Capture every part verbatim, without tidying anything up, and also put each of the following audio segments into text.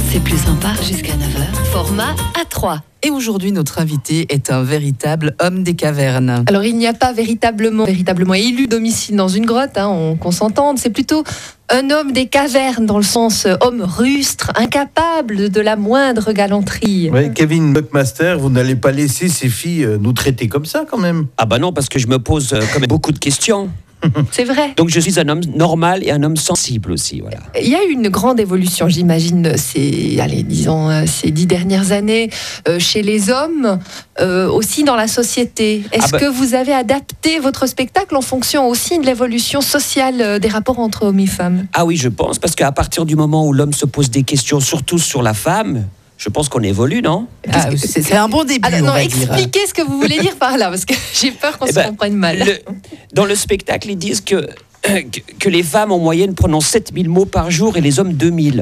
C'est plus sympa jusqu'à neuf heures. Format A trois. Et aujourd'hui, notre invité est un véritable homme des cavernes. Alors, il n'y a pas véritablement, véritablement élu domicile dans une grotte, hein, on, qu'on s'entende. C'est plutôt un homme des cavernes, dans le sens euh, homme rustre, incapable de la moindre galanterie. Ouais, Kevin Buckmaster, vous n'allez pas laisser ces filles euh, nous traiter comme ça, quand même. Ah bah non, parce que je me pose euh, quand même beaucoup de questions. C'est vrai. Donc je suis un homme normal et un homme sensible aussi, voilà. Il y a eu une grande évolution, j'imagine, ces, allez, disons, euh, ces dix dernières années, euh, chez les hommes, euh, aussi dans la société. Est-ce Ah bah... que vous avez adapté votre spectacle en fonction aussi de l'évolution sociale euh, des rapports entre hommes et femmes ? Ah oui, je pense, parce qu'à partir du moment où l'homme se pose des questions, surtout sur la femme, je pense qu'on évolue, non ? Ah, c'est, c'est un bon début, Alors, on non, va expliquez dire. ce que vous voulez dire par là, parce que j'ai peur qu'on Eh se ben, comprenne mal. Le, dans le spectacle, ils disent que, que, que les femmes, en moyenne, prononcent sept mille mots par jour et les hommes deux mille.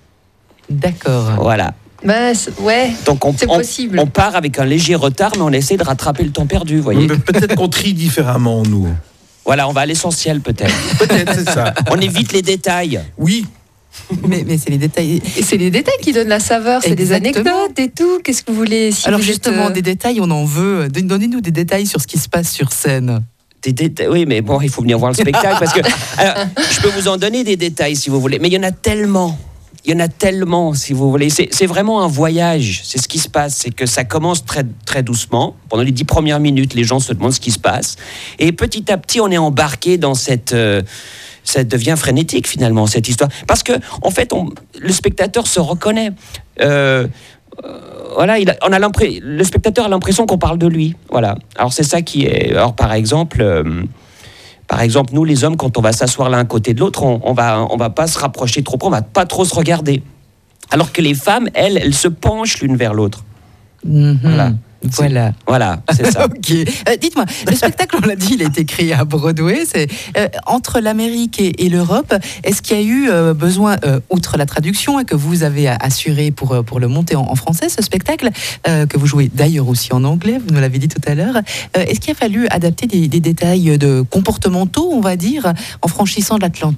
D'accord. Voilà. Ben, c'est, ouais, Donc on, c'est on, possible. on part avec un léger retard, mais on essaie de rattraper le temps perdu, vous voyez. Mais peut-être qu'on trie différemment, nous. Voilà, on va à l'essentiel, peut-être. Peut-être, c'est ça. On évite les détails. Oui. Mais, mais c'est les détails. Et c'est les détails qui donnent la saveur, c'est des Exactement. anecdotes et tout. Qu'est-ce que vous voulez si Alors vous justement, êtes, euh... des détails, on en veut. Donnez-nous des détails sur ce qui se passe sur scène. Des détails, oui, mais bon, il faut venir voir le spectacle parce que alors, je peux vous en donner des détails si vous voulez, mais il y en a tellement. Il y en a tellement, si vous voulez. C'est, c'est vraiment un voyage. C'est ce qui se passe. C'est que ça commence très, très doucement. Pendant les dix premières minutes, les gens se demandent ce qui se passe. Et petit à petit, on est embarqué dans cette... Euh, ça devient frénétique, finalement, cette histoire. Parce que, en fait, on, le spectateur se reconnaît. Euh, euh, voilà, il a, on a l'impression, le spectateur a l'impression qu'on parle de lui. Voilà. Alors, c'est ça qui est... Alors, par exemple... Euh, Par exemple, nous, les hommes, quand on va s'asseoir l'un à côté de l'autre, on, on va, on va pas se rapprocher trop près, on va pas trop se regarder. Alors que les femmes, elles, elles se penchent l'une vers l'autre. Mm-hmm. Voilà. Voilà. Voilà, c'est ça. Ok. Euh, dites-moi, le spectacle, on l'a dit, il a été créé à Broadway. C'est, euh, entre l'Amérique et, et l'Europe, est-ce qu'il y a eu euh, besoin, euh, outre la traduction et que vous avez assuré pour, pour le monter en, en français, ce spectacle, euh, que vous jouez d'ailleurs aussi en anglais, vous nous l'avez dit tout à l'heure, euh, est-ce qu'il a fallu adapter des, des détails de comportementaux, on va dire, en franchissant l'Atlantique ?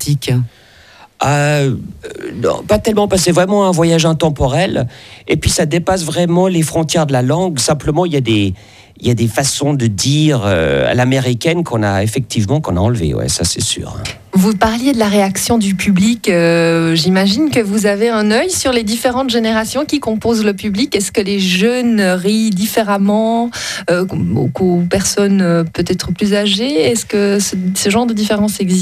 Euh, non, pas tellement, parce que c'est vraiment un voyage intemporel. Et puis ça dépasse vraiment les frontières de la langue. Simplement, il y a des, il y a des façons de dire euh, à l'américaine qu'on a effectivement qu'on a enlevé. Ouais, ça c'est sûr. Vous parliez de la réaction du public. Euh, j'imagine que vous avez un œil sur les différentes générations qui composent le public. Est-ce que les jeunes rient différemment euh, qu'aux personnes euh, peut-être plus âgées ? Est-ce que ce, ce genre de différence existe ?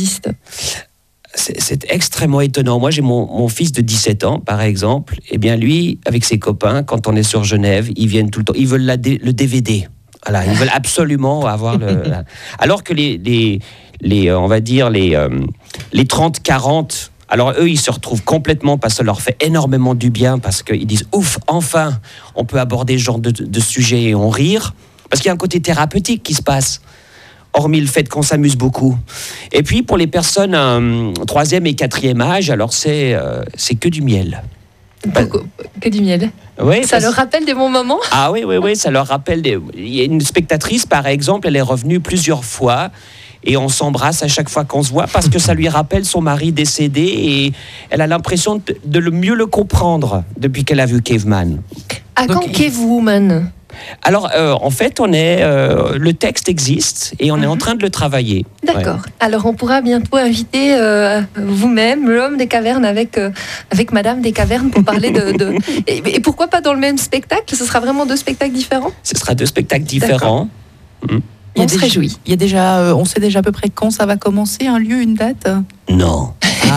C'est, c'est extrêmement étonnant. Moi, j'ai mon, mon fils de dix-sept ans, par exemple. Eh bien, lui, avec ses copains, quand on est sur Genève, ils viennent tout le temps. Ils veulent la D, le D V D. Voilà, ils veulent absolument avoir le... la... Alors que les, les, les, on va dire, les, euh, les trente quarante... Alors, eux, ils se retrouvent complètement parce que ça leur fait énormément du bien, parce qu'ils disent « Ouf, enfin, on peut aborder ce genre de, de sujet et on rire. » Parce qu'il y a un côté thérapeutique qui se passe. Hormis le fait qu'on s'amuse beaucoup. Et puis, pour les personnes euh, troisième et quatrième âge, alors c'est, euh, c'est que du miel. Pourquoi, que du miel. Oui, ça parce... leur rappelle des bons moments ? Ah oui, oui, oui, ça leur rappelle... Des... Il y a une spectatrice, par exemple, elle est revenue plusieurs fois et on s'embrasse à chaque fois qu'on se voit parce que ça lui rappelle son mari décédé et elle a l'impression de, de le mieux le comprendre depuis qu'elle a vu Caveman. À quand Donc, Cavewoman ? Alors, euh, en fait, on est, euh, le texte existe et on est en train de le travailler. D'accord. Ouais. Alors, on pourra bientôt inviter euh, vous-même, l'homme des cavernes, avec, euh, avec Madame des cavernes pour parler de... de... Et, et pourquoi pas dans le même spectacle ? Ce sera vraiment deux spectacles différents ? Ce sera deux spectacles différents. Mmh. Il y a On se déjà, réjouit. Il y a déjà, euh, on sait déjà à peu près quand ça va commencer, un lieu, une date ? Non.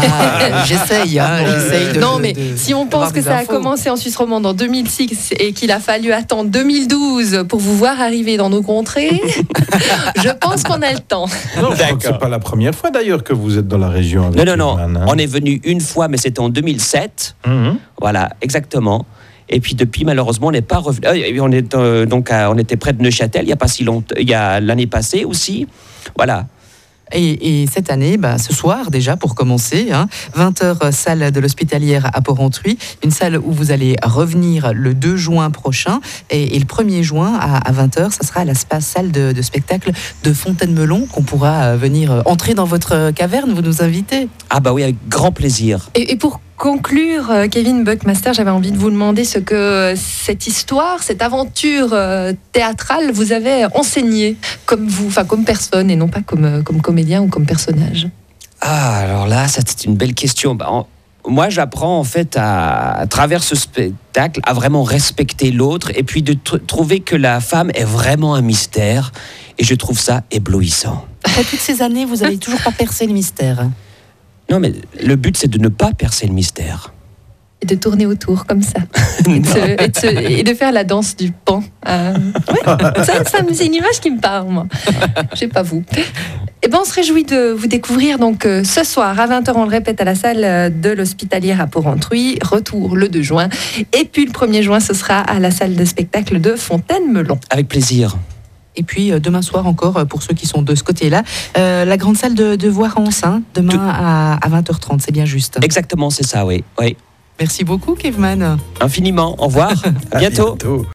Ah, j'essaye, hein, j'essaye de... Non, de- mais de- si on d'avoir pense que des ça a infos. commencé en Suisse romande en deux mille six et qu'il a fallu attendre deux mille douze pour vous voir arriver dans nos contrées, je pense qu'on a le temps. Non, je crois que D'accord. c'est pas la première fois d'ailleurs que vous êtes dans la région avec Non, non, non. Caveman, hein. On est venu une fois, mais c'était en deux mille sept. Mhm. Voilà, exactement. Et puis depuis, malheureusement, on n'est pas revenu. Euh, on, est, euh, donc, à- on était près de Neuchâtel il n'y a pas si longtemps. Il y a l'année passée aussi. Voilà. Et, et cette année, bah, ce soir déjà pour commencer, hein, vingt heures, salle de l'Hospitalière à Porrentruy, une salle où vous allez revenir le deux juin prochain et, et le premier juin à, à vingt heures, ça sera à la spa salle de, de spectacle de Fontaine-Melon qu'on pourra euh, venir euh, entrer dans votre caverne, vous nous invitez. Ah bah oui, avec grand plaisir. Et, et pour conclure, euh, Kevin Buckmaster, j'avais envie de vous demander ce que euh, cette histoire, cette aventure euh, théâtrale vous avait enseigné comme vous, enfin comme personne et non pas comme, euh, comme comédien ou comme personnage. Ah, alors là, ça, c'est une belle question. Bah, en- moi, j'apprends en fait à, à travers ce spectacle à vraiment respecter l'autre et puis de tr- trouver que la femme est vraiment un mystère. Et je trouve ça éblouissant. Après toutes ces années, vous n'avez toujours pas percé le mystère. Non, mais le but, c'est de ne pas percer le mystère. Et de tourner autour comme ça. Et de, se- et de se- et de faire la danse du pan. Euh, ouais, ça, ça, c'est une image qui me parle, moi. Je sais pas vous. Eh ben, on se réjouit de vous découvrir donc euh, ce soir à vingt heures, on le répète, à la salle euh, de l'Hospitalière à Porrentruy. Retour le deux juin. Et puis le premier juin, ce sera à la salle de spectacle de Fontaine-Melon. Avec plaisir. Et puis euh, demain soir encore, euh, pour ceux qui sont de ce côté-là, euh, la grande salle de, de Voirance, hein, demain Tout- à, à vingt heures trente, c'est bien juste. Exactement, c'est ça, oui. oui. Merci beaucoup, Kevman. Infiniment. Au revoir. À bientôt. bientôt.